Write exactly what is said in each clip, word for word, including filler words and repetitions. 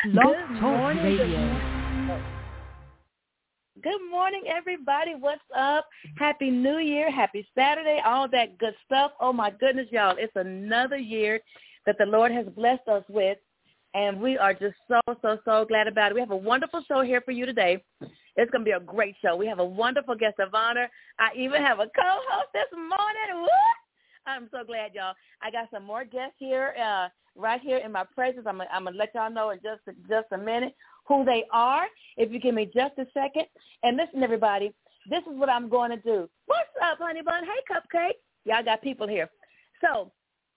Blog Talk morning, Radio. Good, good morning, everybody. What's up? Happy New Year. Happy Saturday. All that good stuff. Oh, my goodness, y'all. It's another year that the Lord has blessed us with, and we are just so, so, so glad about it. We have a wonderful show here for you today. It's going to be a great show. We have a wonderful guest of honor. I even have a co-host this morning. Woo! I'm so glad, y'all. I got some more guests here, uh, right here in my presence. I'm, I'm going to let y'all know in just, just a minute who they are, if you give me just a second. And listen, everybody, this is what I'm going to do. What's up, honey bun? Hey, Cupcake. Y'all got people here. So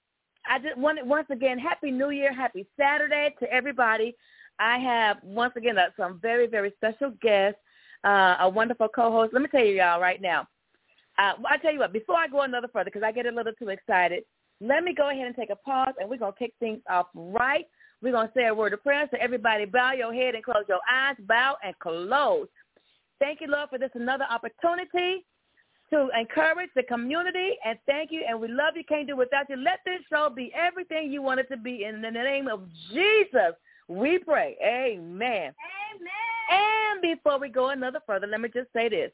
I just want once again, Happy New Year, Happy Saturday to everybody. I have, once again, uh, some very, very special guests, uh, a wonderful co-host. Let me tell you, y'all, right now. Uh, I tell you what, before I go another further, because I get a little too excited, let me go ahead and take a pause, and we're going to kick things off right. We're going to say a word of prayer. So everybody bow your head and close your eyes. Bow and close. Thank you, Lord, for this another opportunity to encourage the community, and thank you, and we love you. Can't do without you. Let this show be everything you want it to be. In the name of Jesus, we pray. Amen. Amen. And before we go another further, let me just say this.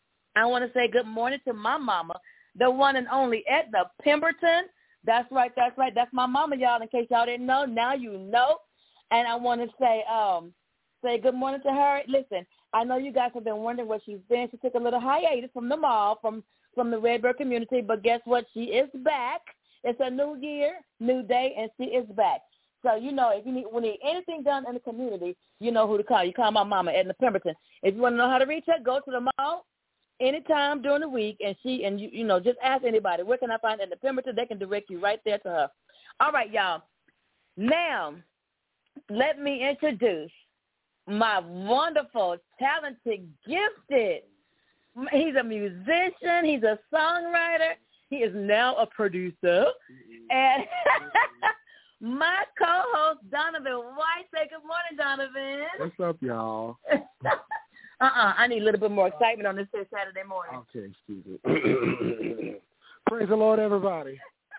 I want to say good morning to my mama, the one and only Edna Pemberton. That's right, that's right. That's my mama, y'all, in case y'all didn't know. Now you know. And I want to say um, say good morning to her. Listen, I know you guys have been wondering where she's been. She took a little hiatus from the mall, from, from the Redbird community, but guess what? She is back. It's a new year, new day, and she is back. So, you know, if you need, when you need anything done in the community, you know who to call. You call my mama, Edna Pemberton. If you want to know how to reach her, go to the mall anytime during the week, and she, and you, you know, just ask anybody, where can I find Edna Pemberton? They can direct you right there to her. All right, y'all. Now, let me introduce my wonderful, talented, gifted. He's a musician. He's a songwriter. He is now a producer. And my co-host, Donovan White. Say good morning, Donovan. What's up, y'all? Uh-uh. I need a little bit more excitement on this here Saturday morning. Okay, excuse me. Praise the Lord, everybody.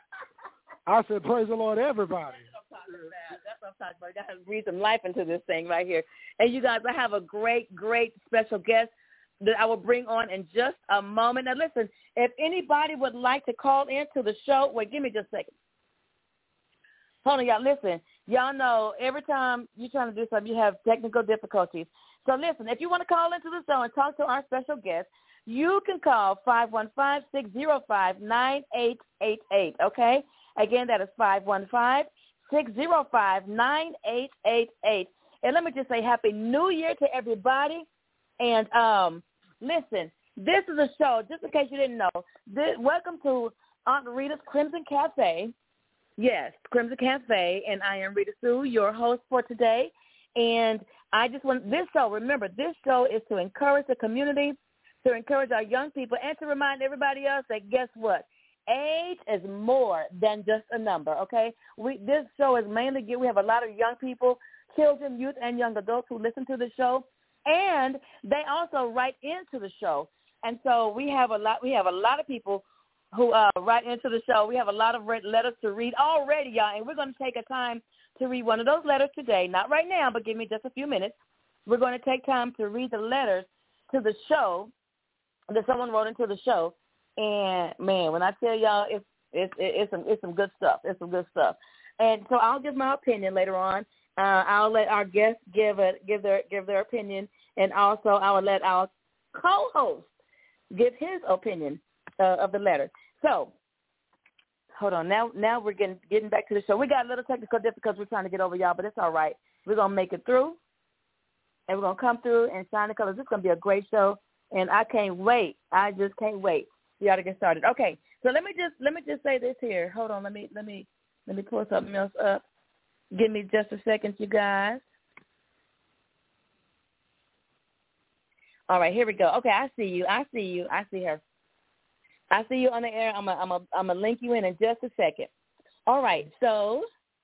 I said, praise the Lord, everybody. That's what I'm talking about. That's what I'm talking about. I got to breathe some life into this thing right here. And you guys, I have a great, great special guest that I will bring on in just a moment. Now, listen, if anybody would like to call into the show, wait, give me just a second. Hold on, y'all. Listen, y'all know every time you're trying to do something, you have technical difficulties. So listen, if you want to call into the show and talk to our special guest, you can call five one five, six zero five, nine eight eight eight, okay? Again, that is five one five, six zero five, nine eight eight eight. And let me just say Happy New Year to everybody. And um, listen, this is a show, just in case you didn't know, this, welcome to Aunt Rita's Crimson Cafe. Yes, Crimson Cafe, and I am Rita Sue, your host for today. And I just want this show, remember, this show is to encourage the community, to encourage our young people, and to remind everybody else that guess what? Age is more than just a number, okay? We This show is mainly, we have a lot of young people, children, youth, and young adults who listen to the show, and they also write into the show. And so we have a lot, we have a lot of people who uh, write into the show. We have a lot of letters to read already, y'all, and we're going to take a time to read one of those letters today. Not right now, but give me just a few minutes. We're going to take time to read the letters to the show that someone wrote into the show. And, man, when I tell y'all, it's, it's, it's, some, it's some good stuff. It's some good stuff. And so I'll give my opinion later on. Uh, I'll let our guests give, a, give, their, give their opinion, and also I will let our co-host give his opinion uh, of the letter. So, hold on. Now now we're getting getting back to the show. We got a little technical difficulties we're trying to get over, y'all, but it's all right. We're going to make it through, and we're going to come through and shine the colors. This is going to be a great show, and I can't wait. I just can't wait for y'all to get started. Okay, so let me just let me just say this here. Hold on. Let me let me let me pull something else up. Give me just a second, you guys. All right, here we go. Okay, I see you. I see you. I see her. I see you on the air. I'm a, I'm a, I'm a link you in in just a second. All right, so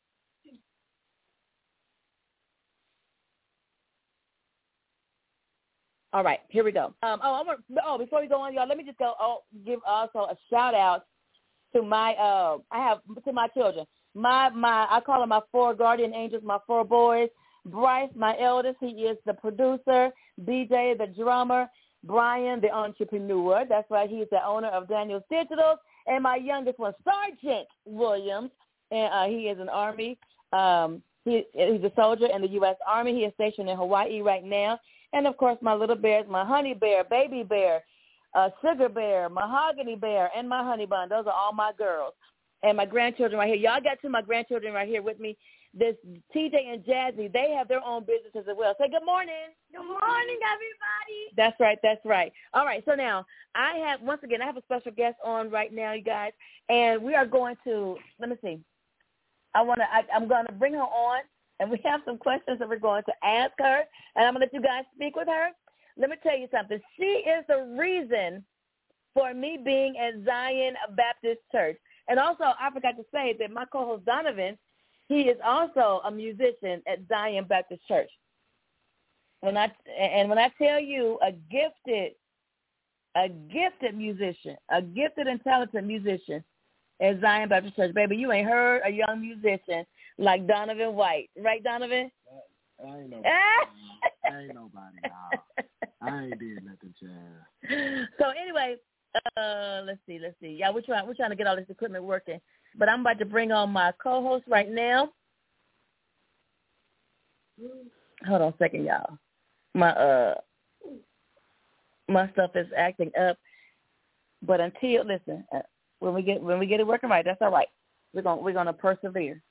all right, here we go. Um, oh, I want, oh, before we go on, y'all, let me just go. Oh, give also a shout out to my. Uh, I have to my children. My my I call them my four guardian angels. My four boys. Bryce, my eldest, he is the producer. B J, the drummer. Brian, the entrepreneur. That's right, he's the owner of Daniel's Digital. And my youngest one, Sergeant Williams, and uh, he is an Army. Um, he, he's a soldier in the U S Army. He is stationed in Hawaii right now. And, of course, my little bears, my honey bear, baby bear, uh, sugar bear, mahogany bear, and my honey bun. Those are all my girls. And my grandchildren right here. Y'all got two of my grandchildren right here with me. This T J and Jazzy, they have their own businesses as well. Say good morning. Good morning, everybody. That's right. That's right. All right. So now I have, once again, I have a special guest on right now, you guys, and we are going to, let me see. I want to, I'm going to bring her on, and we have some questions that we're going to ask her, and I'm going to let you guys speak with her. Let me tell you something. She is the reason for me being at Zion Baptist Church. And also, I forgot to say that my co-host Donovan, he is also a musician at Zion Baptist Church. When I and when I tell you a gifted, a gifted musician, a gifted and talented musician at Zion Baptist Church, baby, you ain't heard a young musician like Donovan White, right, Donovan? I ain't nobody. I ain't nobody. Nah. I ain't did nothing, child. So anyway, uh, let's see, let's see. Yeah, we're trying, we're trying to get all this equipment working. But I'm about to bring on my co-host right now. Hold on a second, y'all. My uh, my stuff is acting up. But until listen, uh, when we get when we get it working right, that's all right. We're gonna we're gonna persevere.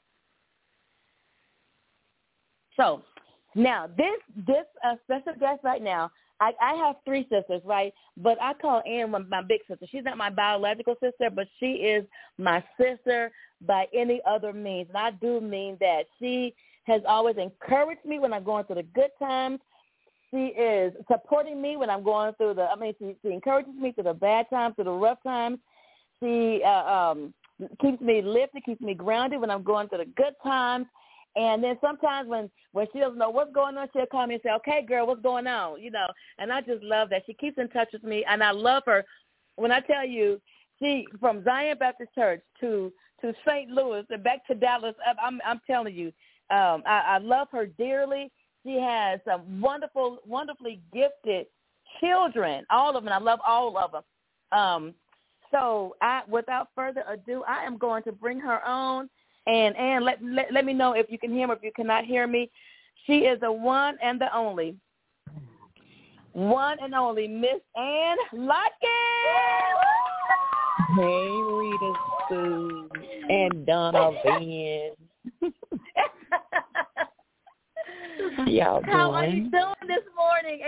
So now this this uh, special guest right now. I, I have three sisters, right? But I call Ann my, my big sister. She's not my biological sister, but she is my sister by any other means. And I do mean that. She has always encouraged me when I'm going through the good times. She is supporting me when I'm going through the, I mean, she, she encourages me through the bad times, through the rough times. She uh, um, keeps me lifted, keeps me grounded when I'm going through the good times. And then sometimes when, when she doesn't know what's going on, she'll call me and say, okay, girl, what's going on? You know, and I just love that. She keeps in touch with me, and I love her. When I tell you, she, from Zion Baptist Church to, to Saint Louis and back to Dallas, I'm, I'm telling you, um, I, I love her dearly. She has some wonderful, wonderfully gifted children, all of them. I love all of them. Um, so I, without further ado, I am going to bring her on. And and let, let let me know if you can hear me, if you cannot hear me. She is the one and the only, one and only Miss Ann Lotkins. Hey, Rita Sue and Donovan. Y'all doing? How are you doing this morning,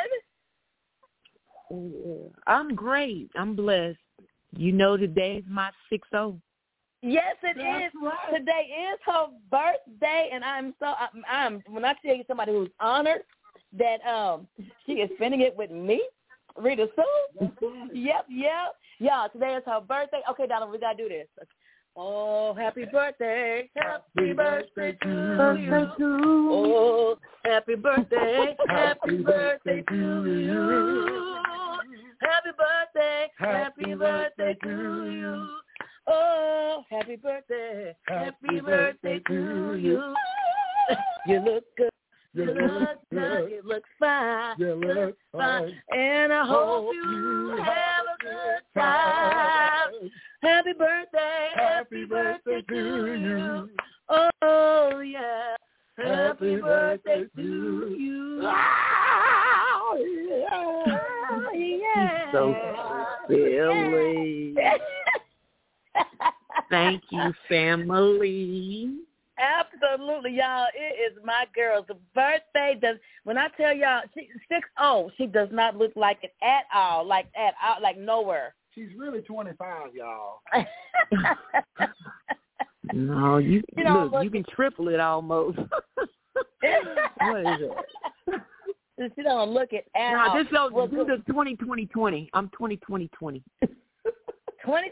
Ann? I'm great. I'm blessed. You know today's my six oh. Yes, it That's is. right. Today is her birthday, and I'm so I'm, I'm when I tell you somebody who's honored that um she is spending it with me, Rita Sue. Right. Yep, yep. Yeah, today is her birthday. Okay, Donna, we gotta do this. Oh, happy birthday, happy birthday to you. Oh, happy birthday, happy birthday to you. Happy birthday, happy birthday to you. Oh, happy birthday, happy birthday to you. You look good, you look good, you look fine, You look fine. and I hope you have a good time. Happy birthday, happy birthday to you. Oh, yeah, happy birthday to you. Oh, yeah. So silly. Thank you, family. Absolutely, y'all. It is my girl's birthday. Does when I tell y'all she six oh, she does not look like it at all, like at all, like nowhere. She's really twenty-five, y'all. No, you, You know, look, look- you can triple it almost. What is it? She don't look it at No, all. this so Well, do the twenty twenty twenty. I'm twenty twenty twenty. Twenty.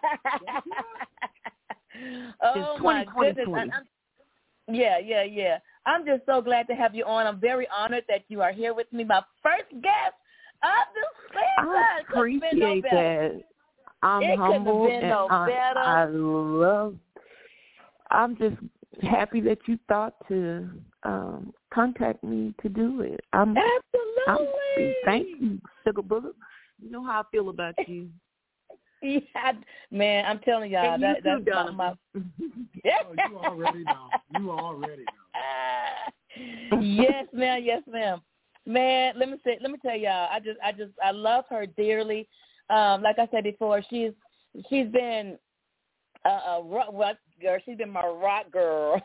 Oh my goodness! I, I'm, yeah, yeah, yeah. I'm just so glad to have you on. I'm very honored that you are here with me. My first guest of the season. I appreciate no that. I'm It couldn't have humble been and no I, better. I love. I'm just happy that you thought to um, contact me to do it. I'm Absolutely. I'm, thank you, Sugar Booger. You know how I feel about you. Yeah, man, I'm telling y'all and that you too, that's my. Oh, you already know. You already know. Yes, ma'am. Yes, ma'am. Man, let me say, let me tell y'all. I just, I just, I love her dearly. Um, like I said before, she's she's been a, a rock girl. She's been my rock girl.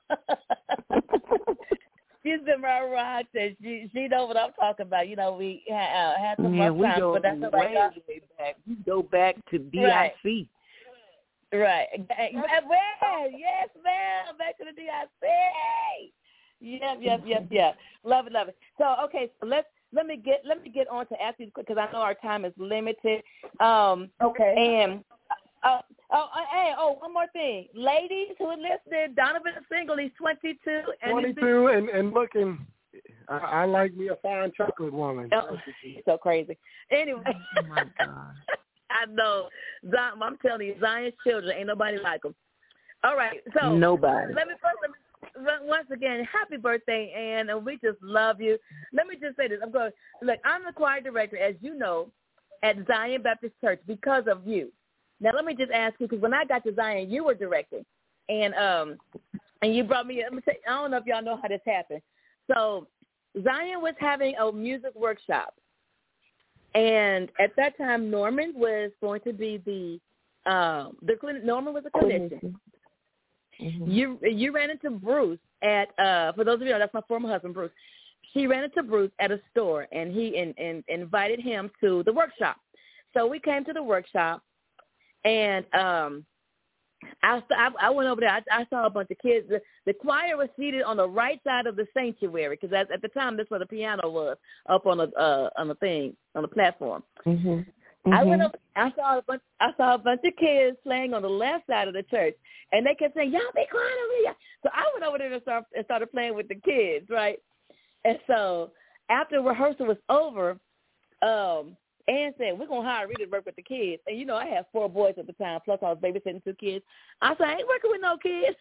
She's been my rock. And she she knows what I'm talking about. You know, we ha, uh, had some yeah, rough we times, go but that's all way, right. way back. We go back to D I C. Right. Right. Well, yes, ma'am. Back to the D I C. Yep, yep, yep, yep. Love it, love it. So, okay, so let's let me get let me get on to asking because I know our time is limited. Um, Okay. And uh, oh, uh, hey, oh, one more thing, ladies who are listening, Donovan is single. He's twenty-two. And twenty-two and, and looking. I, I like me a fine chocolate woman. Oh, so crazy. Anyway. Oh my God. I know. Zion, I'm telling you, Zion's children ain't nobody like them. All right, so nobody. Let me first. Let me, once again, happy birthday, Ann, and we just love you. Let me just say this. I'm going. Look, I'm the choir director, as you know, at Zion Baptist Church because of you. Now, let me just ask you, because when I got to Zion, you were directing, and um, and you brought me. Let me say, I don't know if y'all know how this happened. So, Zion was having a music workshop, and at that time, Norman was going to be the um, the clinic. Norman was a clinician. Mm-hmm. You you ran into Bruce at uh for those of you who know, that's my former husband Bruce. She ran into Bruce at a store and he in, in, invited him to the workshop. So we came to the workshop and um I I, I went over there. I, I saw a bunch of kids. The, the choir was seated on the right side of the sanctuary because at, at the time that's where the piano was up on the uh, on the thing on the platform. Mm-hmm. Mm-hmm. I went up. I saw a bunch. I saw a bunch of kids playing on the left side of the church, and they kept saying, "Y'all be quiet over here." So I went over there and, start, and started playing with the kids, right? And so after rehearsal was over, um, Ann said, "We're gonna hire Rita to work with the kids." And you know, I had four boys at the time, plus I was babysitting two kids. I said, "I ain't working with no kids."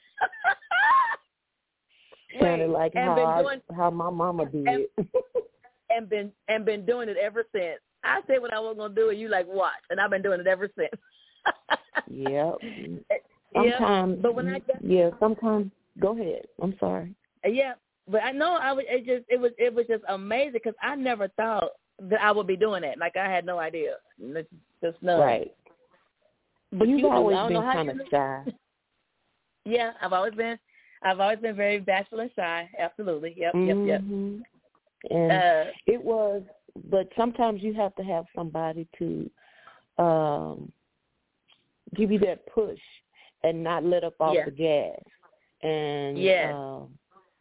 Sounded like and how been doing, I, how my mama did. And, and been and been doing it ever since. I said what I was going to do, and you like, watch. And I've been doing it ever since. Yep. Sometimes. Yeah, but when I got, yeah, sometimes. Go ahead. I'm sorry. Yeah, but I know I was. It just it was it was just amazing because I never thought that I would be doing that. Like I had no idea. It's just no. Right. But you've you always do. been kind of shy. Yeah, I've always been. I've always been very bashful and shy. Absolutely. Yep. Mm-hmm. Yep. Yep. And uh, it was. But sometimes you have to have somebody to um, give you that push and not let up off yeah. the gas. And yeah. um,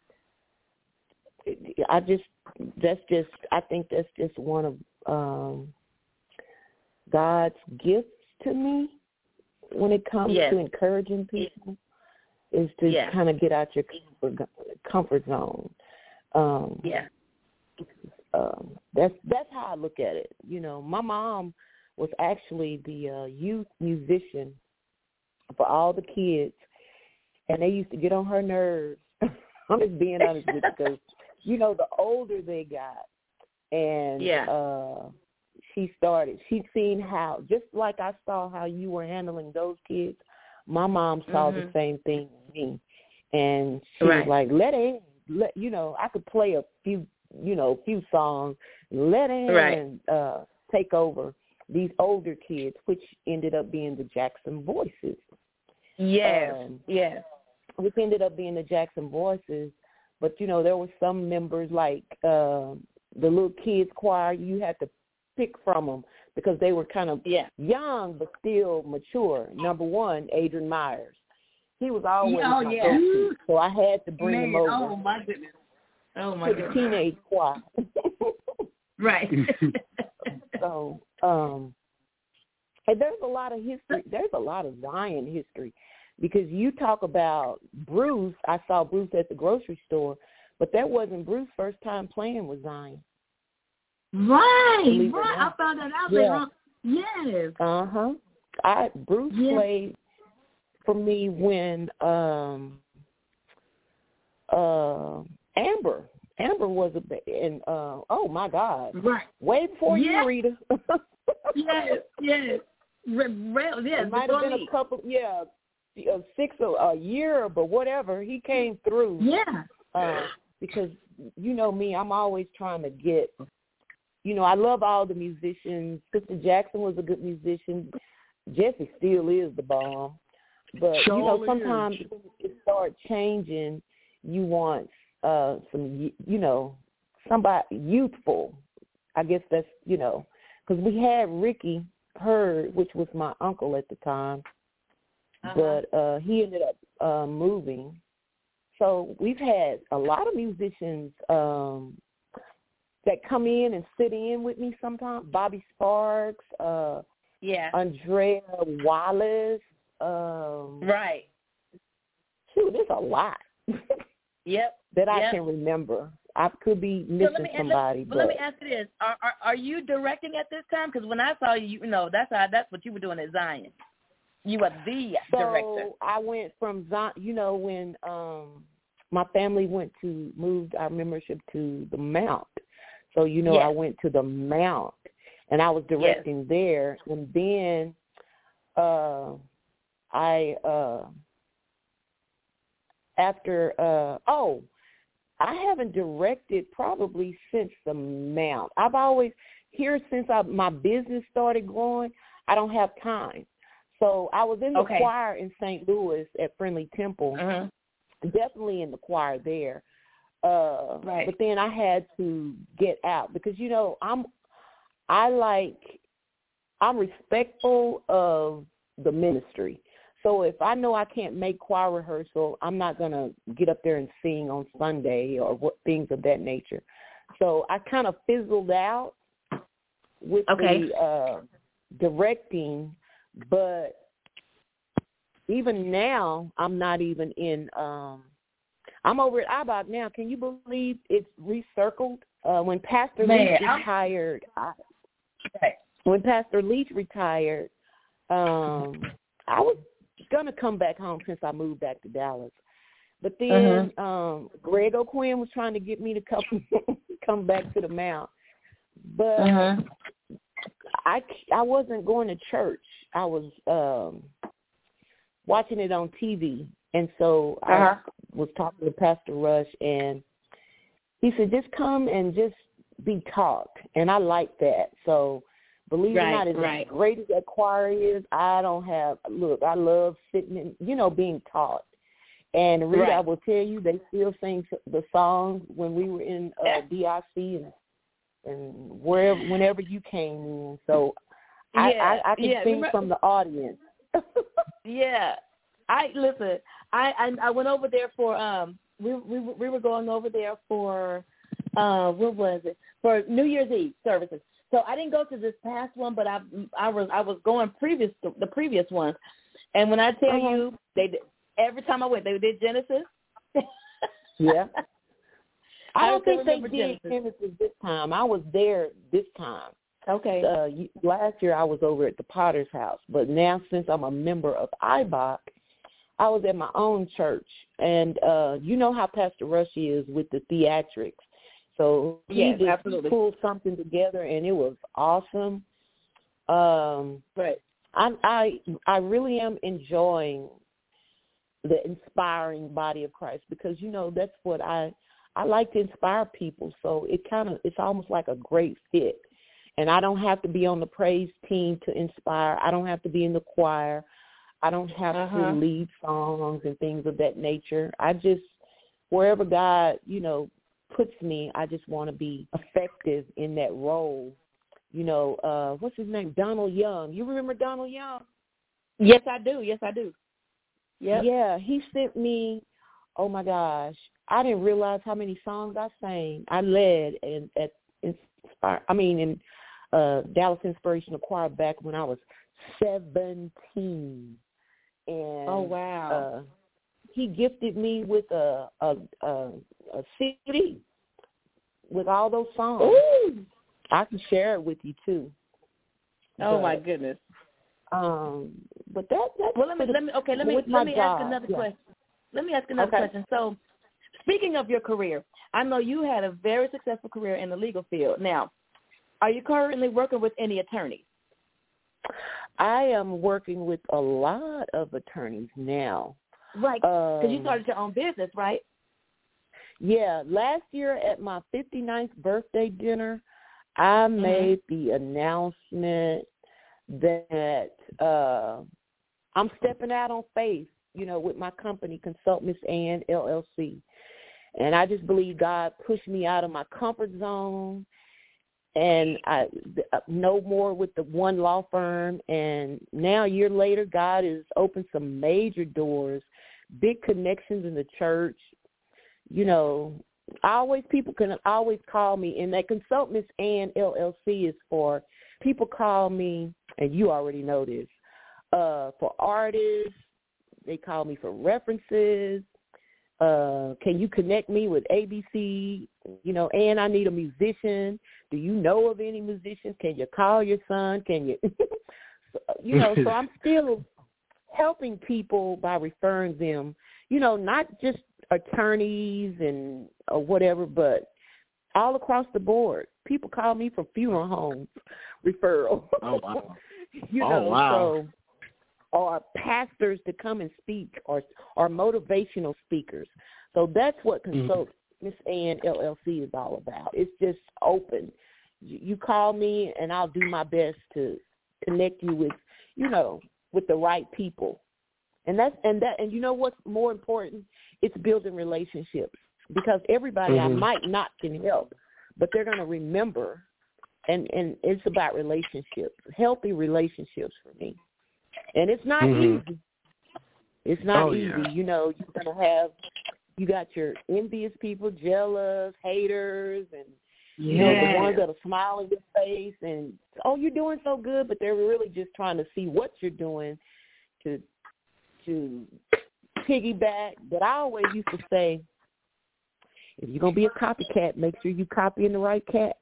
I just, that's just, I think that's just one of um, God's gifts to me when it comes yeah. to encouraging people is to yeah. kind of get out your comfort, comfort zone. Um, yeah. Um, that's that's how I look at it. You know, my mom was actually the uh, youth musician for all the kids, and they used to get on her nerves. I'm just being honest with you because, you know, the older they got, and yeah. uh, she started, she'd seen how, just like I saw how you were handling those kids, my mom saw mm-hmm. the same thing in me, and she right. was like, let it, let you know, I could play a few. you know, a few songs, let him right. uh, take over these older kids, which ended up being the Jackson Voices. Yes, um, yes. Which ended up being the Jackson Voices. But, you know, there were some members like uh, the little kids choir, you had to pick from them because they were kind of yeah. young but still mature. Number one, Adrian Myers. He was always oh, my yeah. go-to, so I had to bring Man, him over. Oh, my goodness. Oh, my to goodness. the teenage choir. Right. So, um, and there's a lot of history. There's a lot of Zion history because you talk about Bruce. I saw Bruce at the grocery store, but that wasn't Bruce's first time playing with Zion. Right, Believe right. I found that out yeah. later on. Yes. Uh huh. I Bruce yes. played for me when um uh Amber was a ba- and uh, oh my God, right, way before yeah. you, Rita. yes, yes, Re- Re- yes. It might have been me. a couple, yeah, uh, six a, a year, but whatever. He came through. Yeah, uh, because you know me, I'm always trying to get. You know, I love all the musicians. Sister Jackson was a good musician. Jesse still is the bomb. But, Surely you know, sometimes is. when it starts changing, you want uh, some, you know, somebody youthful. I guess that's, you know, because we had Ricky Hurd, which was my uncle at the time, uh-huh. but uh, he ended up uh, moving. So we've had a lot of musicians um, that come in and sit in with me sometimes. Bobby Sparks, uh, yeah, Andrea Wallace. Um, right. Shoot, there's a lot. Yep. That I yep. can remember. I could be missing so me, somebody. Let, but let me ask you this: Are are, are you directing at this time? Because when I saw you, you know, that's how that's what you were doing at Zion. You were the so director. I went from Zion. You know, when um, my family went to moved our membership to the Mount. So you know, yes. I went to the Mount, and I was directing yes. there, and then. Uh, I, uh, after, uh, oh, I haven't directed probably since the Mount. I've always, here since I, my business started growing, I don't have time. So I was in the okay. choir in Saint Louis at Friendly Temple, uh-huh. definitely in the choir there. Uh, right. But then I had to get out because, you know, I'm, I like, I'm respectful of the ministry. So if I know I can't make choir rehearsal, I'm not going to get up there and sing on Sunday or what things of that nature. So I kind of fizzled out with okay. the uh, directing, but even now I'm not even in um, – I'm over at I B O C now. Can you believe it's recircled? Uh, when Pastor Man, Leach retired, I, right. when Pastor Leach retired, um, I was going to come back home since I moved back to Dallas. But then uh-huh. um, Greg O'Quinn was trying to get me to come come back to the Mount. But uh-huh. I, I wasn't going to church. I was um, watching it on T V. And so uh-huh. I was talking to Pastor Rush, and he said, just come and just be taught. And I like that. So believe right, it or not, as right. great as that choir is, I don't have, look, I love sitting in, you know, being taught. And Rita, right. I will tell you, they still sing the songs when we were in uh, D I C and and wherever, whenever you came in. So I, yeah, I, I can yeah. sing Remember, from the audience. yeah. I, listen, I, I I went over there for, um, we, we, we were going over there for, uh, what was it, for New Year's Eve services. So I didn't go to this past one, but I I was I was going previous to the previous ones, and when I tell uh-huh. you, they did, every time I went, they did Genesis. yeah, I don't I think they did Genesis. Genesis this time. I was there this time. Okay. Uh, last year I was over at the Potter's House, but now since I'm a member of I B O C, I was at my own church, and uh, you know how Pastor Rush is with the theatrics. So he yes, just absolutely. pulled something together, and it was awesome. Um, right. I, I I really am enjoying the inspiring body of Christ because, you know, that's what I I like to inspire people. So it kind of it's almost like a great fit. And I don't have to be on the praise team to inspire. I don't have to be in the choir. I don't have uh-huh. to lead songs and things of that nature. I just, wherever God, you know, puts me, I just want to be effective in that role. You know, uh, what's his name? Donald Young. You remember Donald Young? Yes, I do. Yes, I do. Yep. Yeah, he sent me, oh, my gosh, I didn't realize how many songs I sang. I led in, at Inspire, I mean, in uh, Dallas Inspirational Choir back when I was seventeen. And, oh, wow. Uh, he gifted me with a, a, a, a C D with all those songs. Ooh. I can share it with you, too. Oh, but, my goodness. Um, but that, that well, let me, let me, okay, let me, let me ask another yeah. question. Let me ask another okay. question. So, speaking of your career, I know you had a very successful career in the legal field. Now, are you currently working with any attorneys? I am working with a lot of attorneys now. Right, because um, you started your own business, right? Yeah, last year at my fifty-ninth birthday dinner, I Mm-hmm. made the announcement that uh, I'm stepping out on faith, you know, with my company, Consult Miss Ann, L L C. And I just believe God pushed me out of my comfort zone, and I no more with the one law firm. And now a year later, God has opened some major doors, big connections in the church. You know, always people can always call me, and that Consult Miss Ann L L C is for people call me, and you already know this, uh, for artists. They call me for references. Uh, can you connect me with A B C? You know, and I need a musician. Do you know of any musicians? Can you call your son? Can you, you know, so I'm still helping people by referring them, you know, not just attorneys and or whatever, but all across the board. People call me from funeral homes, referral. Oh, wow. you Oh, know, wow. so, or pastors to come and speak, or or motivational speakers. So that's what Consult mm-hmm. Miss Ann L L C is all about. It's just open. You, you call me, and I'll do my best to connect you with, you know, with the right people. And that's and that and you know what's more important? It's building relationships, because everybody mm-hmm. I might not can help, but they're going to remember. And and it's about relationships, healthy relationships for me. And it's not mm-hmm. easy. It's not oh, easy. Yeah. You know, you're going to have, you got your envious people, jealous, haters, and, yeah. you know, the ones that'll smile in your face and, oh, you're doing so good, but they're really just trying to see what you're doing to to piggyback. But I always used to say, if you're going to be a copycat, make sure you copying the right cat.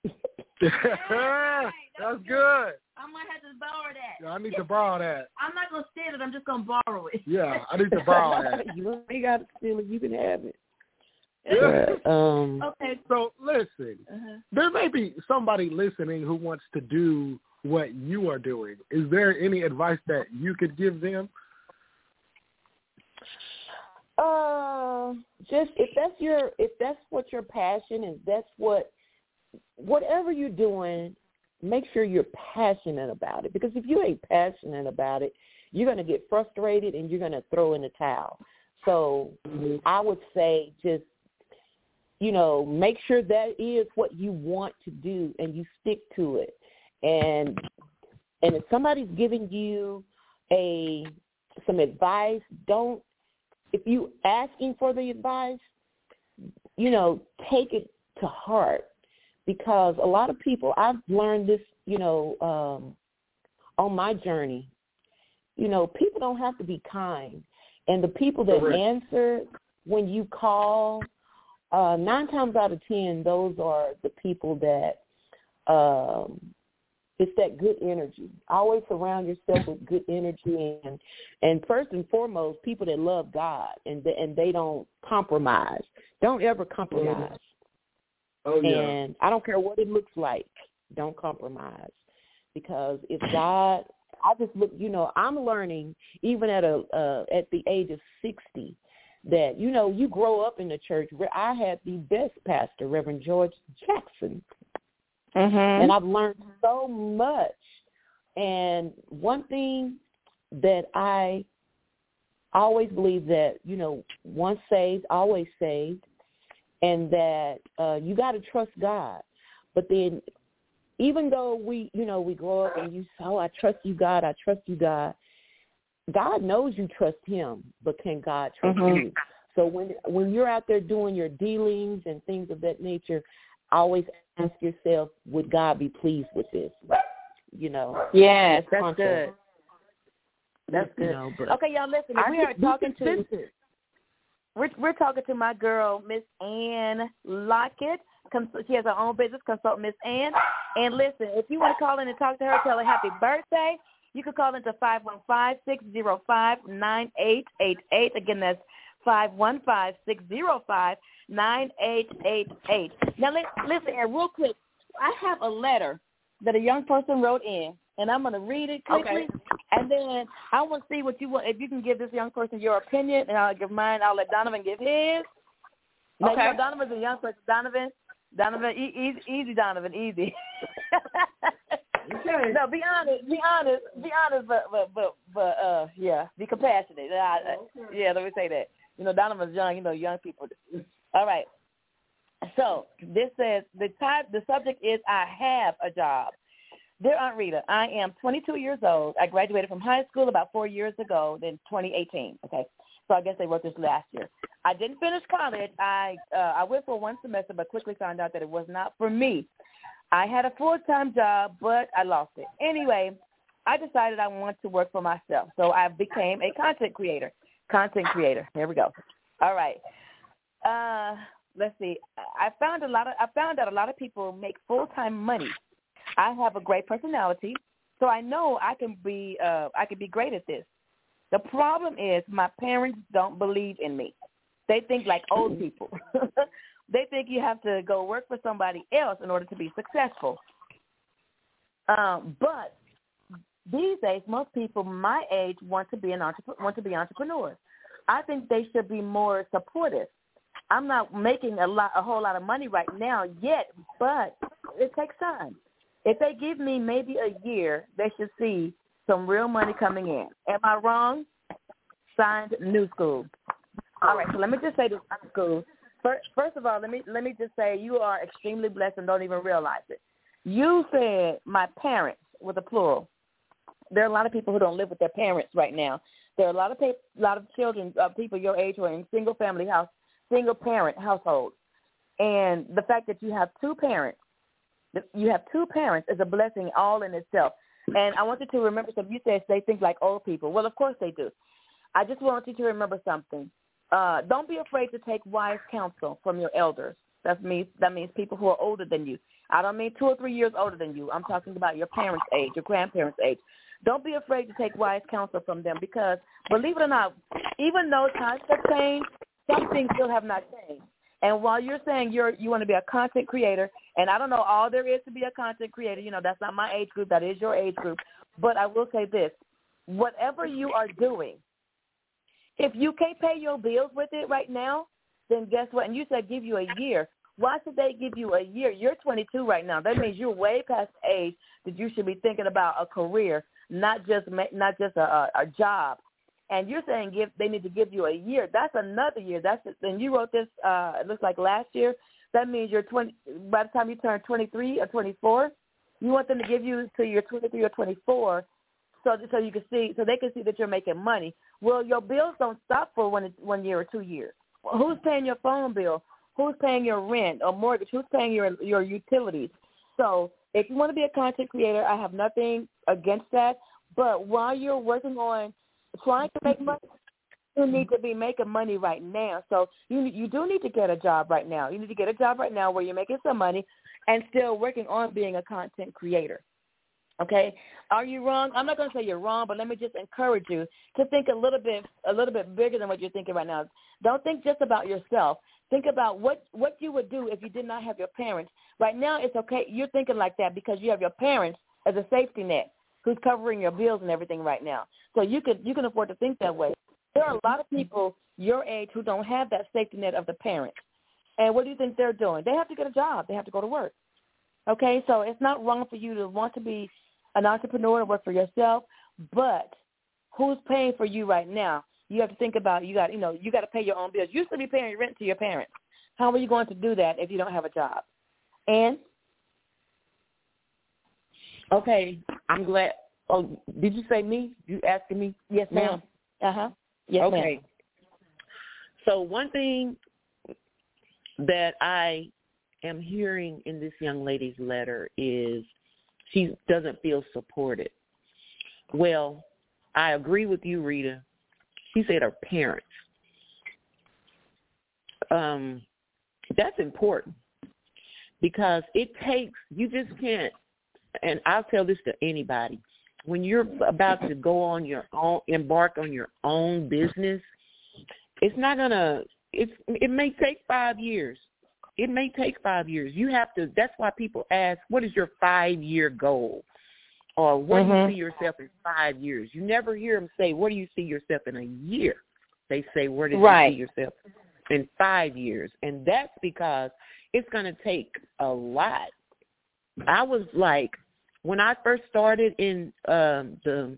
That's good. I might have to borrow that. Yeah, I need to borrow that. I'm not going to steal it. I'm just going to borrow it. Yeah, I need to borrow that. You ain't got to steal it. You can have it. Yeah. But, um, okay. So, listen, uh-huh. there may be somebody listening who wants to do what you are doing. Is there any advice that you could give them? Uh, just if that's your, if that's what your passion is, that's what, whatever you're doing, make sure you're passionate about it. Because if you ain't passionate about it, you're going to get frustrated and you're going to throw in the towel. So mm-hmm. I would say just, you know, make sure that is what you want to do and you stick to it. And and if somebody's giving you a some advice, don't, if you asking for the advice, you know, take it to heart. Because a lot of people, I've learned this, you know, um, on my journey, you know, people don't have to be kind. And the people that Correct. Answer when you call, uh, nine times out of ten, those are the people that, um, it's that good energy. Always surround yourself with good energy. And, and first and foremost, people that love God and they, and they don't compromise. Don't ever compromise. Mm-hmm. Oh, yeah. And I don't care what it looks like. Don't compromise. Because if God, I just look, you know, I'm learning even at a uh, at the age of sixty that, you know, you grow up in the church. I had the best pastor, Reverend George Jackson. Mm-hmm. And I've learned so much. And one thing that I always believe that, you know, once saved, always saved. And that uh, you got to trust God. But then even though we, you know, we grow up and you say, oh, I trust you, God, I trust you, God, God knows you trust him, but can God trust mm-hmm. you? So when when you're out there doing your dealings and things of that nature, always ask yourself, would God be pleased with this? You know? Yes, that's Contra. Good. That's good. You know, okay, y'all, listen, we are talking to... We're, we're talking to my girl, Miss Ann Lockett. She has her own business, Consult Miss Ann. And listen, if you want to call in and talk to her, tell her happy birthday, you can call into five one five, six zero five, nine eight eight eight. Again, that's five one five, six zero five, nine eight eight eight. Now, listen, and real quick, I have a letter that a young person wrote in, and I'm going to read it quickly, okay. And then I want to see what you want. If you can give this young person your opinion, and I'll give mine. I'll let Donovan give his. Now, okay. You know, Donovan's a young person. Donovan, Donovan, e- easy, easy, Donovan, easy. Okay. No, be honest, be honest, be honest, but but but, but uh, yeah, be compassionate. Uh, okay. Yeah, let me say that. You know, Donovan's young. You know, young people. All right. So this says the type, the subject is I have a job. Dear Aunt Rita, I am twenty-two years old. I graduated from high school about four years ago, then twenty eighteen. Okay, so I guess they wrote this last year. I didn't finish college. I uh, I went for one semester, but quickly found out that it was not for me. I had a full-time job, but I lost it. Anyway, I decided I wanted to work for myself, so I became a content creator. Content creator. Here we go. All right. Uh, let's see. I found a lot of. I found that a lot of people make full-time money. I have a great personality, so I know I can be. Uh, I can be great at this. The problem is my parents don't believe in me. They think like old people. They think you have to go work for somebody else in order to be successful. Um, but these days, most people my age want to be an entrep- want to be entrepreneurs. I think they should be more supportive. I'm not making a lot, a whole lot of money right now yet, but it takes time. If they give me maybe a year, they should see some real money coming in. Am I wrong? Signed, New School. All right, so let me just say this, New School. First of all, let me let me just say you are extremely blessed and don't even realize it. You said my parents with a plural. There are a lot of people who don't live with their parents right now. There are a lot of people, a lot of children, uh, people your age who are in single family house, single parent households, and the fact that you have two parents, you have two parents is a blessing all in itself. And I want you to remember something. You said they think like old people. Well, of course they do. I just want you to remember something. Uh, don't be afraid to take wise counsel from your elders. That means that means people who are older than you. I don't mean two or three years older than you. I'm talking about your parents' age, your grandparents' age. Don't be afraid to take wise counsel from them because, believe it or not, even though times have changed, some things still have not changed. And while you're saying you're you want to be a content creator, and I don't know all there is to be a content creator, you know, that's not my age group. That is your age group. But I will say this. Whatever you are doing, if you can't pay your bills with it right now, then guess what? And you said give you a year. Why should they give you a year? You're twenty-two right now. That means you're way past the age that you should be thinking about a career, not just not just a, a job. And you're saying give they need to give you a year. That's another year. That's and you wrote this. Uh, it looks like last year. That means you're twenty. By the time you turn twenty-three or twenty-four, you want them to give you till you're twenty-three or twenty-four. So, so you can see, so they can see that you're making money. Well, your bills don't stop for one, one year or two years. Well, who's paying your phone bill? Who's paying your rent or mortgage? Who's paying your your utilities? So, if you want to be a content creator, I have nothing against that. But while you're working on trying to make money, you need to be making money right now. So, you you do need to get a job right now. You need to get a job right now where you're making some money and still working on being a content creator. Okay, are you wrong? I'm not going to say you're wrong, but let me just encourage you to think a little bit, a little bit bigger than what you're thinking right now. Don't think just about yourself. Think about what, what you would do if you did not have your parents. Right now, it's okay. You're thinking like that because you have your parents as a safety net who's covering your bills and everything right now. So you can you can afford to think that way. There are a lot of people your age who don't have that safety net of the parents. And what do you think they're doing? They have to get a job. They have to go to work. Okay, so it's not wrong for you to want to be an entrepreneur to work for yourself, but who's paying for you right now? You have to think about, you got, you know, you got to pay your own bills. You used to be paying rent to your parents. How are you going to do that if you don't have a job? And? Okay, I'm glad. Oh, did you say me? You asking me? Yes, ma'am. Uh-huh. Yes, okay. ma'am. So one thing that I am hearing in this young lady's letter is she doesn't feel supported. Well, I agree with you, Rita. She said her parents. Um, that's important because it takes, you just can't, and I'll tell this to anybody, when you're about to go on your own, embark on your own business, it's not gonna. It's it may take five years. It may take five years. You have to. That's why people ask, "What is your five-year goal?" Or what mm-hmm. do you see yourself in five years? You never hear them say, "What do you see yourself in a year?" They say, "Where do right. you see yourself in five years?" And that's because it's going to take a lot. I was like, when I first started in um, the,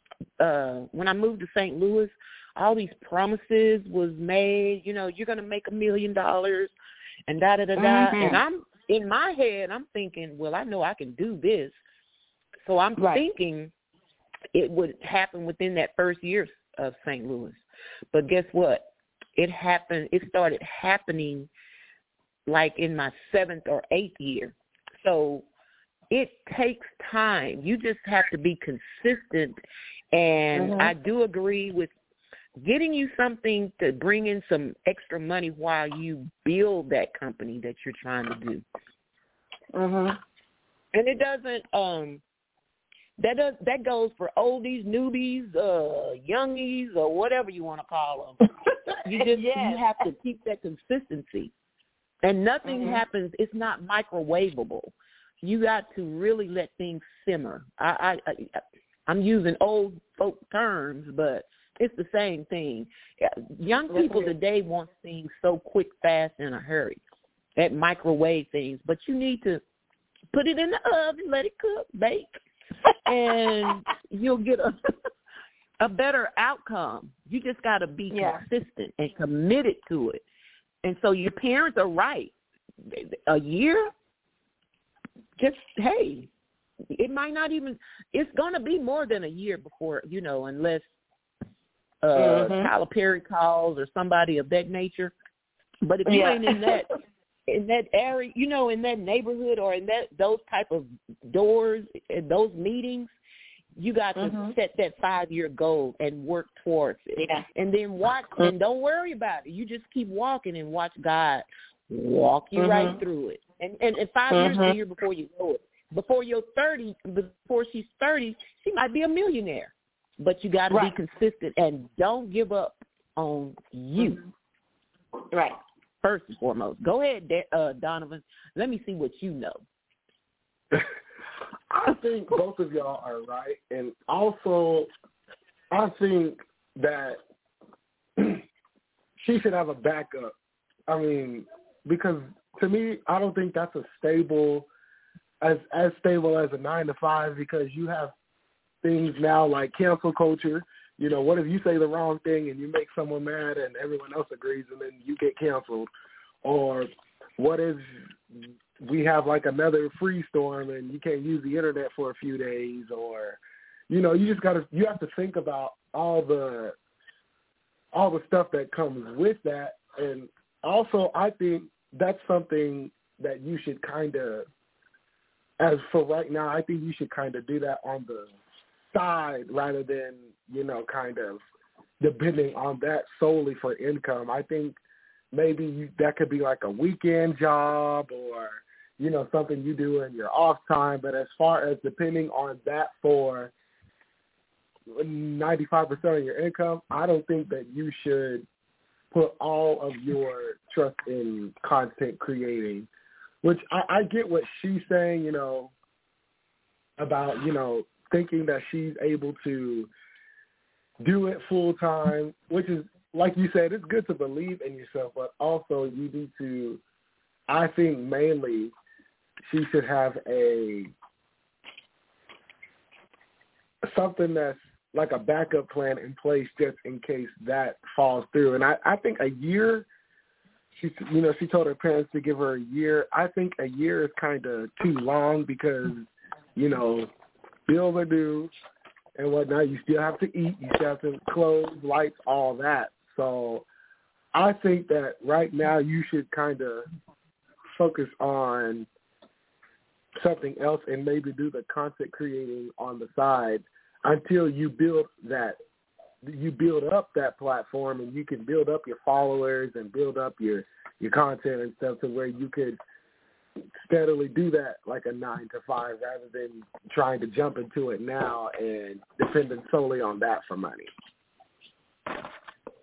uh, when I moved to Saint Louis, all these promises was made. You know, you're going to make a million dollars, and da da da da. Mm-hmm. And I'm in my head, I'm thinking, well, I know I can do this. So I'm right. thinking it would happen within that first year of Saint Louis. But guess what? It happened. It started happening like in my seventh or eighth year. So it takes time. You just have to be consistent. And mm-hmm. I do agree with getting you something to bring in some extra money while you build that company that you're trying to do. Mm-hmm. And it doesn't um, – That does that goes for oldies, newbies, uh, youngies, or whatever you want to call them. You just yes. you have to keep that consistency, and nothing mm-hmm. happens. It's not microwavable. You got to really let things simmer. I, I, I I'm using old folk terms, but it's the same thing. Young people today want things so quick, fast, in a hurry. That microwave things, but you need to put it in the oven, let it cook, bake. And you'll get a a better outcome. You just got to be yeah. consistent and committed to it. And so your parents are right. A year, just, hey, it might not even, it's going to be more than a year before, you know, unless uh, mm-hmm. Tyler Perry calls or somebody of that nature. But if you yeah. ain't in that, in that area, you know, in that neighborhood or in that those type of doors, in those meetings, you got to mm-hmm. set that five-year goal and work towards it. Yeah. And then watch, mm-hmm. and don't worry about it. You just keep walking and watch God walk you mm-hmm. right through it. And, and, and five mm-hmm. years is a year before you know it. Before you're thirty, before she's thirty, she might be a millionaire. But you got to right. be consistent and don't give up on you. Mm-hmm. Right. First and foremost. Go ahead, uh, Donovan. Let me see what you know. I think both of y'all are right. And also, I think that she should have a backup. I mean, because to me, I don't think that's a stable, as as stable as a nine to five, because you have things now like cancel culture. You know, what if you say the wrong thing and you make someone mad and everyone else agrees and then you get canceled? Or what if we have like another freeze storm and you can't use the internet for a few days? Or, you know, you just got to, you have to think about all the, all the stuff that comes with that. And also, I think that's something that you should kind of, as for right now, I think you should kind of do that on the side rather than, you know, kind of depending on that solely for income. I think maybe you, that could be like a weekend job or, you know, something you do in your off time. But as far as depending on that for ninety-five percent of your income, I don't think that you should put all of your trust in content creating, which I, I get what she's saying, you know, about, you know, thinking that she's able to do it full time, which is, like you said, it's good to believe in yourself, but also you need to, I think mainly she should have a, something that's like a backup plan in place just in case that falls through. And I, I think a year, she, you know, she told her parents to give her a year. I think a year is kind of too long because, you know, bills are due and whatnot. You still have to eat. You still have to clothes, lights, all that. So I think that right now you should kind of focus on something else and maybe do the content creating on the side until you build that, you build up that platform and you can build up your followers and build up your, your content and stuff to where you could steadily do that like a nine to five rather than trying to jump into it now and depending solely on that for money.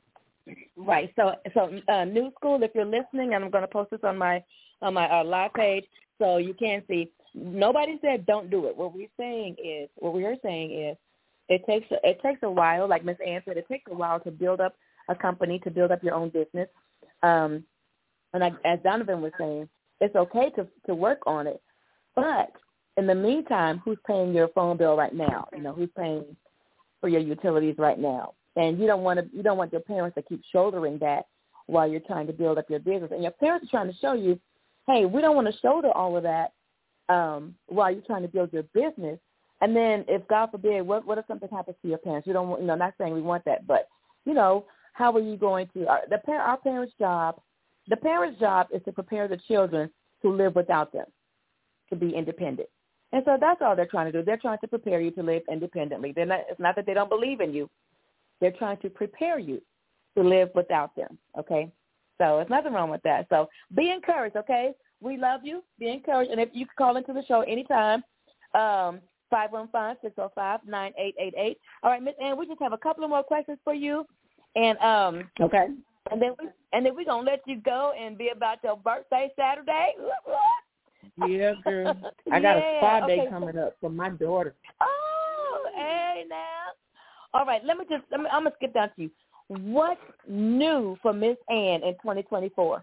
Right. So, so uh, New School, if you're listening, and I'm going to post this on my on my uh, live page so you can see. Nobody said don't do it. What we're saying is, what we are saying is, it takes a, it takes a while. Like Miss Ann said, it takes a while to build up a company, to build up your own business. Um, and I, as Donovan was saying, it's okay to to work on it, but in the meantime, who's paying your phone bill right now? You know, who's paying for your utilities right now? And you don't want to you don't want your parents to keep shouldering that while you're trying to build up your business. And your parents are trying to show you, hey, we don't want to shoulder all of that um, while you're trying to build your business. And then if, God forbid, what, what if something happens to your parents? You don't want, you know, not saying we want that, but, you know, how are you going to, our, the, our parents' job, the parents' job is to prepare the children to live without them, to be independent. And so that's all they're trying to do. They're trying to prepare you to live independently. They're not, it's not that they don't believe in you. They're trying to prepare you to live without them, okay? So there's nothing wrong with that. So be encouraged, okay? We love you. Be encouraged. And if you can call into the show anytime, um, five one five, six oh five, nine eight eight eight. All right, Miss Ann, we just have a couple of more questions for you. And um, okay. And then we and then we're gonna let you go and be about your birthday Saturday. Yeah, girl. I got yeah, a spa day okay. coming up for my daughter. Oh, hey now. All right, let me just let me, I'm gonna skip down to you. What's new for Miss Ann in twenty twenty-four?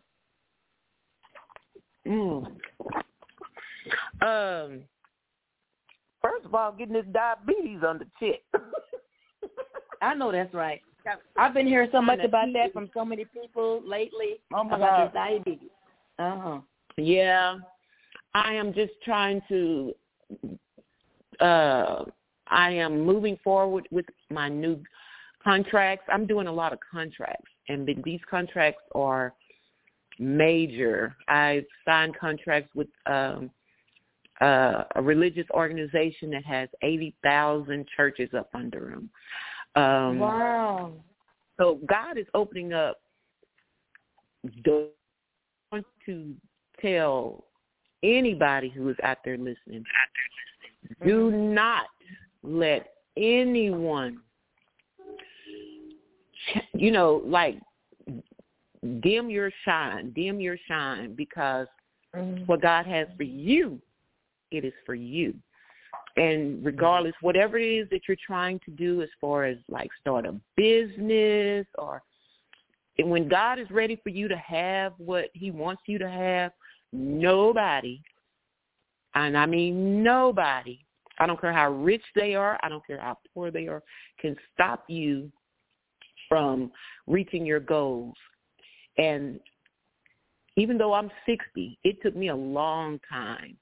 Mm. Um. First of all, getting this diabetes under check. I know that's right. I've been hearing so much about that from so many people lately. Oh my about God. this diabetes. Uh huh. Yeah, I am just trying to. Uh, I am moving forward with my new contracts. I'm doing a lot of contracts, and these contracts are major. I've signed contracts with um, uh, a religious organization that has eighty thousand churches up under them. Um, wow. So God is opening up doors. I want to tell anybody who is out there listening, mm-hmm. do not let anyone, you know, like dim your shine, dim your shine, because mm-hmm. what God has for you, it is for you. And regardless, whatever it is that you're trying to do as far as like start a business, or and when God is ready for you to have what he wants you to have, nobody, and I mean nobody, I don't care how rich they are, I don't care how poor they are, can stop you from reaching your goals. And even though I'm sixty, it took me a long time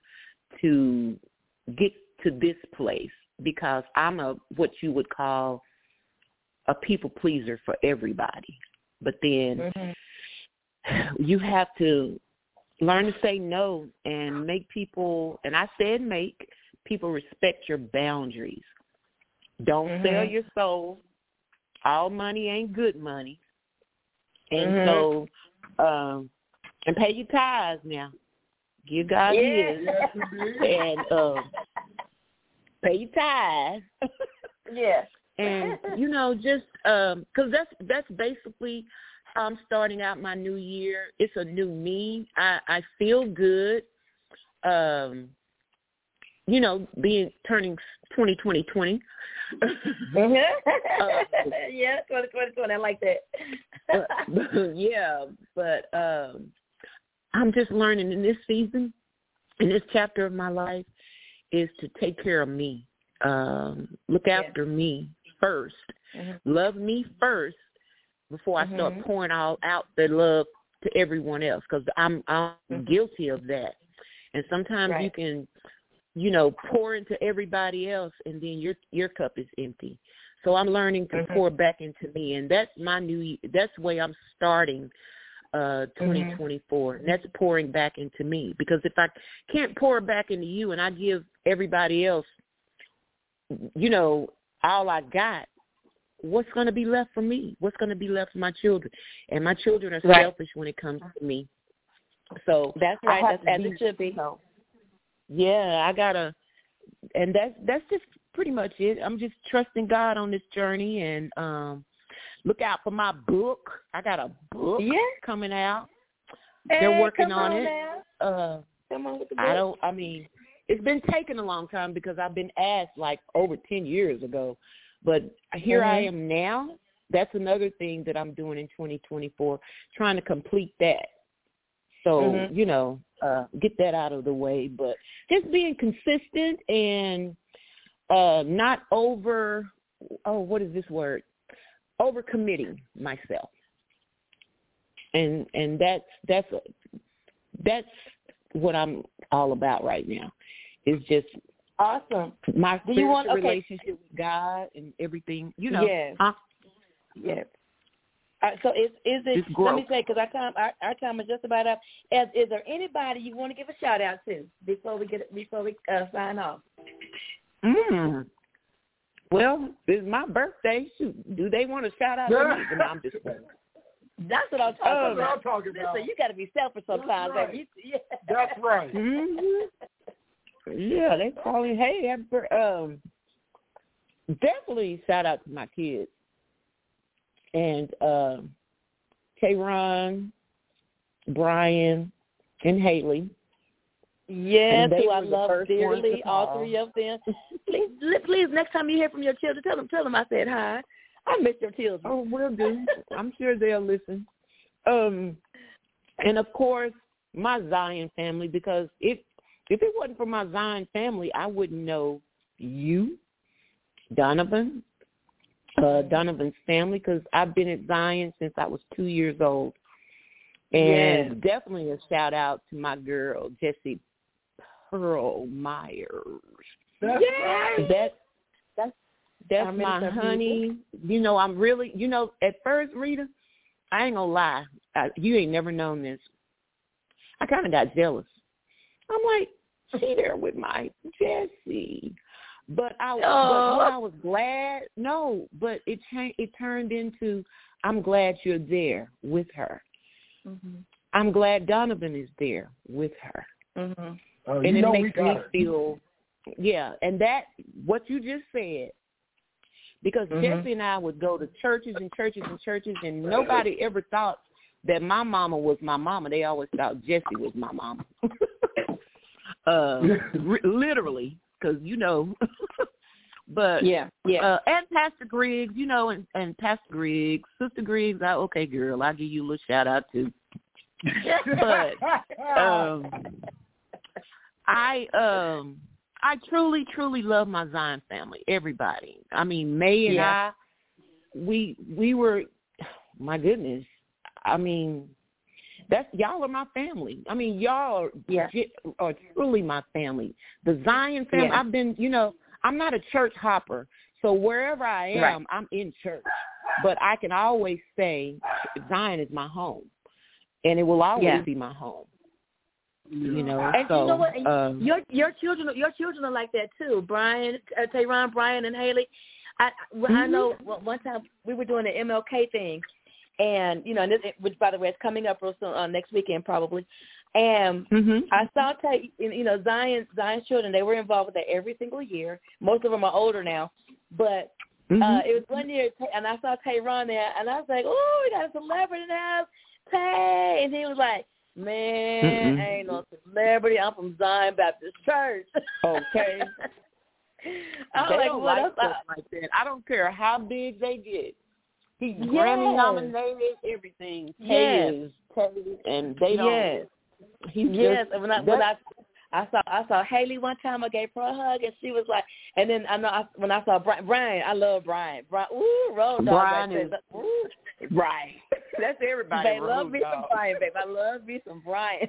to get to this place, because I'm a what you would call a people pleaser for everybody. But then mm-hmm. you have to learn to say no and make people, and I said make people respect your boundaries. Don't mm-hmm. sell your soul. All money ain't good money. And mm-hmm. so, um, and pay your tithes now. Give God yeah. his. And um, pay your tithes. Yeah. And, you know, just um, because that's, that's basically how I'm starting out my new year. It's a new me. I, I feel good, um, you know, being turning twenty twenty twenty. uh, yeah, twenty twenty twenty. I like that. uh, yeah, but um, I'm just learning in this season, in this chapter of my life, is to take care of me, um, look after yeah. me first, mm-hmm. love me first before mm-hmm. I start pouring all out the love to everyone else, because I'm I'm mm-hmm. guilty of that. And sometimes right. you can, you know, pour into everybody else, and then your your cup is empty. So I'm learning to mm-hmm. pour back into me, and that's my new. That's the way I'm starting uh, twenty twenty-four. Mm-hmm. And that's pouring back into me, because if I can't pour back into you, and I give everybody else, you know, all I got, what's going to be left for me? What's going to be left for my children? And my children are right. selfish when it comes to me. So that's right. That's as it should be. So, yeah, I gotta, and that's that's just pretty much it. I'm just trusting God on this journey, and um, look out for my book. I got a book yeah. coming out. Hey, They're working on, on it. Now. Uh, come on with the book. I don't. I mean, it's been taking a long time because I've been asked like over ten years ago, but here mm-hmm. I am now. That's another thing that I'm doing in twenty twenty-four, trying to complete that. So, mm-hmm. you know, uh, get that out of the way. But just being consistent and uh, not over, oh, what is this word? Over-committing myself. And and that's, that's, that's what I'm all about right now. It's just awesome. My Do you want, okay. relationship with God and everything, you know. Yes. Huh? Yes. Uh, so is is it? Let me say, because our time our, our time is just about up. Is, is there anybody you want to give a shout out to before we get before we uh, sign off? Mm. Well, it's my birthday. Shoot, do they want to shout out to me? No, I'm just kidding. That's what I'm talking That's about. what I'm talking about. Listen, you got to be selfish sometimes. That's right. You, yeah. That's right. Mm-hmm. Yeah, they calling. Hey, happy, um, definitely shout out to my kids. And uh, K-Ron, Brian, and Haley. Yes, who I love the dearly, all three of them. Please, please, next time you hear from your children, tell them, tell them I said hi. I miss your children. Oh, will do. I'm sure they'll listen. Um, and of course, my Zion family, because if if it wasn't for my Zion family, I wouldn't know you, Donovan. Uh, Donovan's family, because I've been at Zion since I was two years old. And yes. definitely a shout out to my girl, Jessie Pearl Myers. That's yes. That, that's that's my honey. People. You know, I'm really, you know, at first, Rita, I ain't going to lie. I, you ain't never known this. I kind of got jealous. I'm like, she there with my Jessie. But I, oh. but what I was glad, no, but it cha- it turned into, I'm glad you're there with her. Mm-hmm. I'm glad Donovan is there with her. Mm-hmm. Oh, and it makes me it. feel, yeah, and that, what you just said, because mm-hmm. Jesse and I would go to churches and churches and churches, and nobody ever thought that my mama was my mama. They always thought Jesse was my mama. uh, r- literally. Because, you know, but, yeah, yeah. Uh, and Pastor Griggs, you know, and, and Pastor Griggs, Sister Griggs, I, okay, girl, I'll give you a little shout out too. But um, I um, I truly, truly love my Zion family, everybody. I mean, May and yeah. I, we, we were, my goodness, I mean, That's y'all are my family. I mean, y'all are, yeah. are truly my family. The Zion family, yeah. I've been, you know, I'm not a church hopper. So wherever I am, right. I'm in church. But I can always say Zion is my home. And it will always yeah. be my home. Yeah. You know, and so, you know what? um, your your children, your children are like that too. Brian, uh, Tehran, Brian, and Haley. I mm-hmm. I know one time we were doing the M L K thing. And, you know, and this, which, by the way, is coming up real soon, uh, next weekend probably. And mm-hmm. I saw, you know, Zion, Zion's children, they were involved with that every single year. Most of them are older now. But mm-hmm. uh, it was one year, and I saw Tehran there, and I was like, oh, we got a celebrity in the house, Tay. And he was like, man, mm-hmm. I ain't no celebrity. I'm from Zion Baptist Church. Okay. I they like, don't what like else? stuff like that. I don't care how big they get. He's yes. Grammy nominated, everything. Yes. Tay is, and they don't. Yes. He's yes. Just, and when I when I I saw I saw Haley one time, I gave her a hug, and she was like, and then I know I, when I saw Brian, Brian, I love Brian. Brian, ooh, road dog. Brian right is ooh. right. That's everybody. They love me dog. some Brian, babe. I love me some Brian.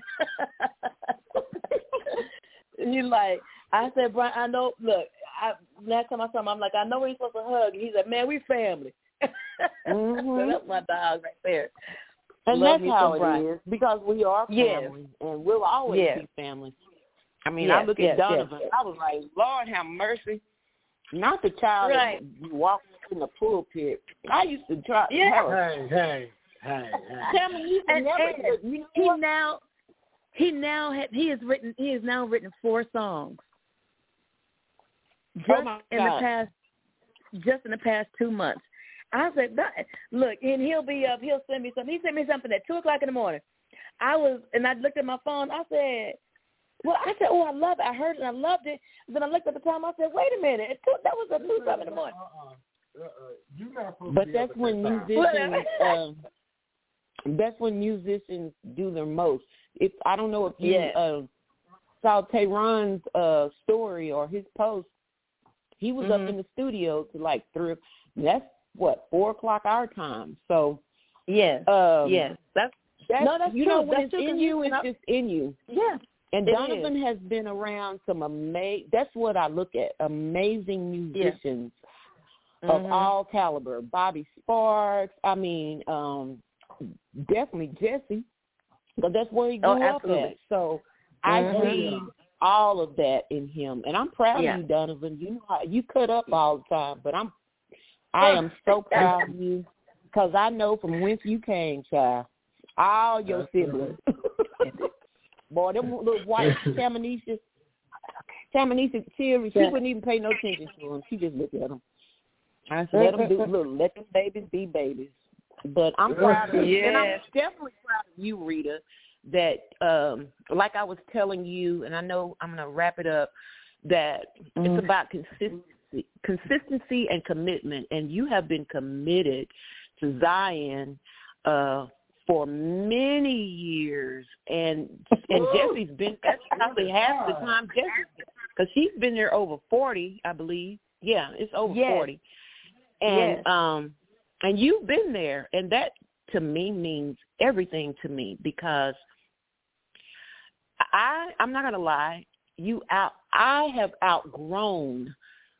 He's like, I said, Brian, I know. Look, I, last time I saw him, I'm like, I know we're supposed to hug. And he's like, man, we family. Mm-hmm. So that's my dog right there. And Love that's how it Brian. is, because we are family, yes. and we'll always yes. be family. I mean, yes. I look yes. at Donovan, yes. I was like, Lord have mercy. Not the child right. that walks in the pulpit. I used to try. Yeah. Have a, hey, hey, hey, hey. Tell me, you and, never. and you know he what? now, he now ha- he has written. He has now written four songs. Just oh my in God. the past, just in the past two months. I said, look, and he'll be up. He'll send me something. He sent me something at two o'clock in the morning. I was, and I looked at my phone. I said, well, I said, oh, I love it. I heard it and I loved it. And then I looked at the time. I said, wait a minute. It took, that was at two something in the morning. Uh-uh. Uh-uh. You're not supposed but to be that's when musicians, um, that's when musicians do their most. If I don't know if you yeah. uh, saw Tehran's uh, story or his post, he was mm-hmm. up in the studio to like three. That's what four o'clock our time. So yes, um, yes, that's, that's no, that's you true. know when that's it's true, in you, it's just in you. Yeah. And it Donovan is. has been around some amazing, that's what I look at, amazing musicians yeah. of mm-hmm. all caliber. Bobby Sparks, I mean, um, definitely Jesse, because that's where he grew oh, up at. So mm-hmm. I see all of that in him. And I'm proud yeah. of you, Donovan. You know how, you cut up all the time, but I'm, I am so proud of you because I know from whence you came, child. All your siblings. Boy, them little white Tamanisha, Tamanisha, she, she yeah. wouldn't even pay no attention to them. She just looked at them. I said, let them do, look, let them babies be babies. But I'm proud of you. Yes. And I'm definitely proud of you, Rita, that um, like I was telling you, and I know I'm going to wrap it up, that mm. it's about consistency, consistency and commitment. And you have been committed to Zion uh for many years, and and Jesse's been, that's probably half the time Jesse's, because she's been there over forty, I believe. Yeah, it's over yes. forty. And yes. um, and you've been there, and that to me means everything to me, because I, I'm not going to lie, you out, I have outgrown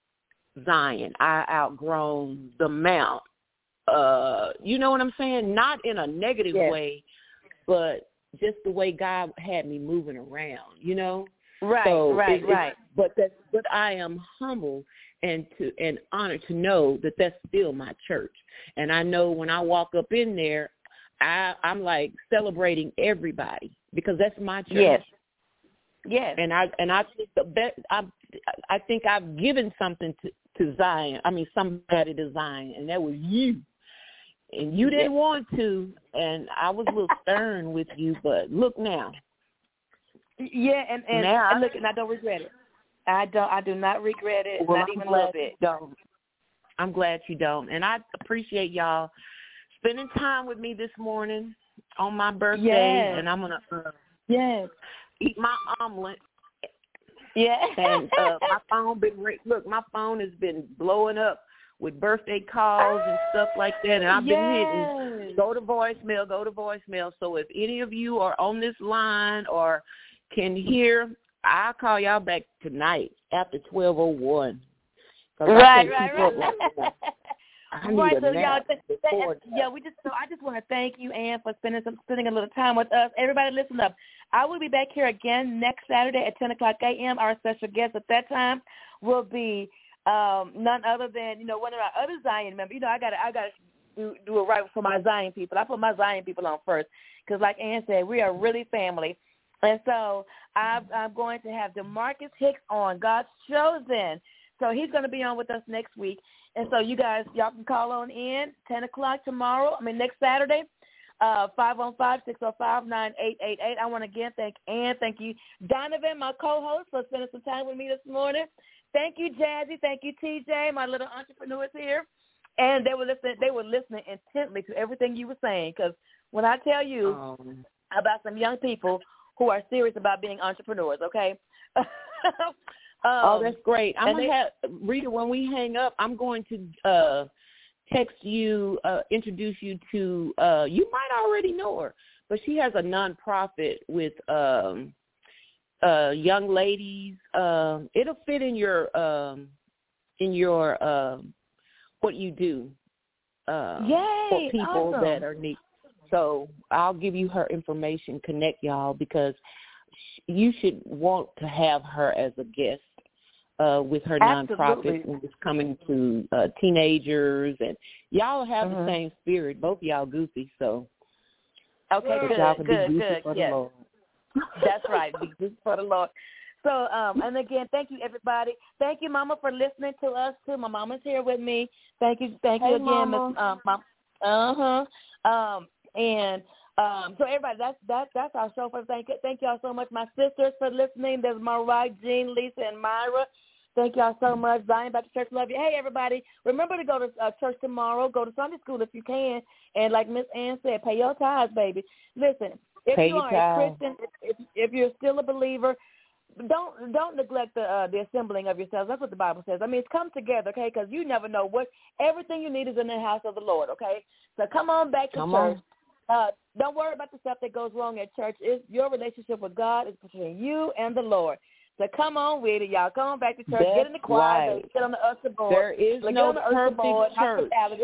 Zion. I outgrown the Mount. Uh, you know what I'm saying? Not in a negative yes. way, but just the way God had me moving around, you know? Right, so right, it, right. But that, but I am humble and to and honored to know that that's still my church. And I know when I walk up in there, I, I'm like celebrating everybody because that's my church. Yes. Yes. And I and I think the best, I I think I've given something to, to Zion. I mean, somebody to Zion, and that was you. And you didn't want to, and I was a little stern with you, but look now. Yeah, and, and, now, and look, and I don't regret it. I don't. I do not regret it, well, not I'm even a glad little bit. You don't. I'm glad you don't, and I appreciate y'all spending time with me this morning on my birthday, yes. and I'm gonna uh, yes. eat my omelet. Yeah, and uh, my phone been look, my phone has been blowing up with birthday calls and stuff like that, and I've yes. been hitting go to voicemail, go to voicemail. So if any of you are on this line or can hear, I'll call y'all back tonight after twelve oh one. Right, right, right. Like right, so y'all, th- th- yeah, we just so I just want to thank you, Ann, for spending some spending a little time with us. Everybody, listen up. I will be back here again next Saturday at ten o'clock a.m. Our special guest at that time will be um, none other than you know one of our other Zion members. You know, I got I got to do, do it right for my Zion people. I put my Zion people on first because, like Ann said, we are really family. And so I'm, I'm going to have DeMarcus Hicks on, God's chosen. So he's going to be on with us next week. And so you guys, y'all can call on in ten o'clock tomorrow, I mean next Saturday, uh, five one five, six oh five, nine eight eight eight. I want to again thank Ann. Thank you, Donovan, my co-host, for spending some time with me this morning. Thank you, Jazzy. Thank you, T J, my little entrepreneurs here. And they were listening, they were listening intently to everything you were saying, because when I tell you um, about some young people who are serious about being entrepreneurs, okay? um, oh, that's great. I'm going to have, Rita, when we hang up, I'm going to uh, text you, uh, introduce you to, uh, you might already know her, but she has a nonprofit with um, uh, young ladies. Uh, it'll fit in your, um, in your, uh, what you do uh, Yay, for people awesome. that are needy. So I'll give you her information, connect y'all, because you should want to have her as a guest uh, with her Absolutely. nonprofit when it's coming to uh, teenagers. And y'all have mm-hmm. the same spirit. Both of y'all goofy, so. Okay, but good, y'all can good, be goofy good. for yes. the Lord. That's right, be goofy for the Lord. So, um, and again, thank you, everybody. Thank you, Mama, for listening to us, too. My Mama's here with me. Thank you. Thank hey, you again, Mama. Miss um, Mom. Uh-huh. Um, and um, so, everybody, that's, that, that's our show for thank you. Thank y'all so much. My sisters for listening. There's my right, Jean, Lisa, and Myra. Thank y'all so much. Zion Baptist Church, love you. Hey, everybody, remember to go to uh, church tomorrow. Go to Sunday school if you can. And like Miss Ann said, pay your tithes, baby. Listen, if pay you your are tithes. a Christian, if, if, if you're still a believer, don't don't neglect the uh, the assembling of yourselves. That's what the Bible says. I mean, it's come together, okay, because you never know what everything you need is in the house of the Lord, okay? So come on back to come church. On. Uh, don't worry about the stuff that goes wrong at church. It's your relationship with God is between you and the Lord. So come on with it, y'all. Come on back to church. That's get in the choir. right. Get on the usher board. There is like, no the perfect board, church.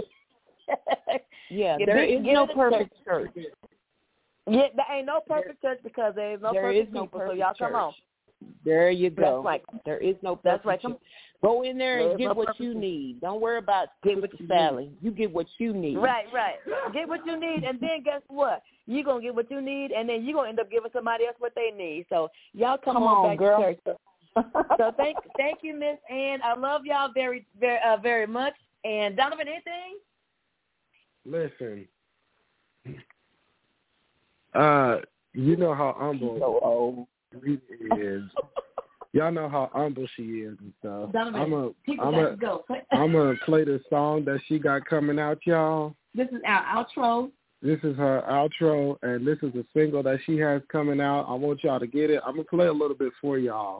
yeah, Yeah, there get, is get no perfect church. church. Yeah, there ain't no perfect church because there is no there perfect is no people. perfect So y'all church. come on. There you go. That's right. There is no perfect That's right. church. Come, Go in there and get no what you need. Don't worry about get what you Sally. Need. You get what you need. Right, right. Get what you need, and then guess what? You're going to get what you need, and then you're going to end up giving somebody else what they need. So y'all come, come on, on back girl. to church. So thank thank you, Miss Ann. I love y'all very, very, uh, very much. And Donovan, anything? Listen. Uh, you know how humble so old. Rita is. Y'all know how humble she is and stuff. Donovan, I'm a, people I'm got a, to go. I'm gonna play the song that she got coming out, y'all. This is our outro. This is her outro, and this is a single that she has coming out. I want y'all to get it. I'm gonna play a little bit for y'all.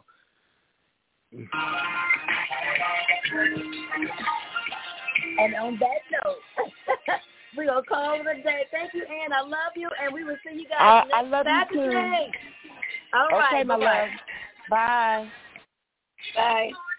And on that note, we're going to call it a day. Thank you, Ann. I love you, and we will see you guys I, next I love Saturday. you too. All right. Okay, my bye-bye. love. Bye. Bye.